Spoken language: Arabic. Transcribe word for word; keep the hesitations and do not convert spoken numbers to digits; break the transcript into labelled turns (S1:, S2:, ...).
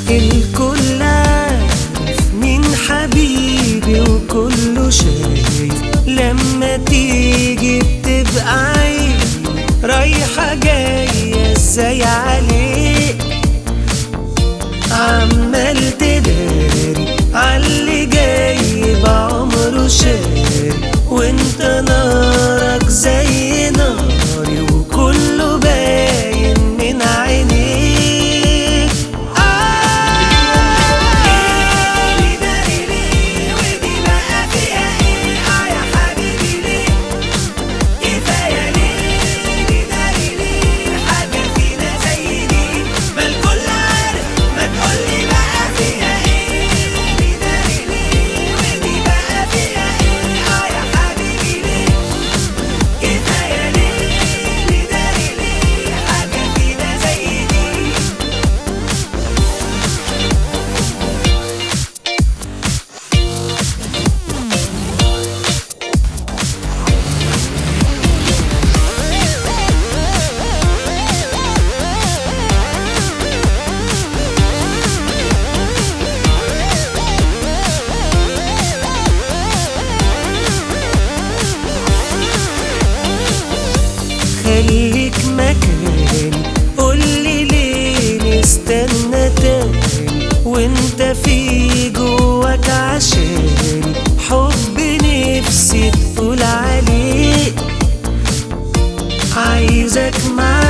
S1: الكل عارف مين حبيبي وكله شايف لما تيجي بتبقى عيب رايحة جاية ازاي عليك عمال تداري عاللي جاي بعمره شاري وانت نارك زي ناري وكله باين من عينيك. آه ليه داري ليه ودي بقى فيها ايه؟ اه يا حبيبي ليه كفاية ليه؟ ليه داري ليه حاجة فينا زي دي ما الكل عارف ما تقولي بقى فيها ايه؟ ليه داري ليه ودي بقى فيها ايه؟ اه يا حبيبي ليه كفاية ليه؟ ليه داري ليه حاجة فينا زي دي. خليك مكاني قولي ليه نستنى تاني وانت في جواك عشاني حب نفسي تقول عليه عايزك معايا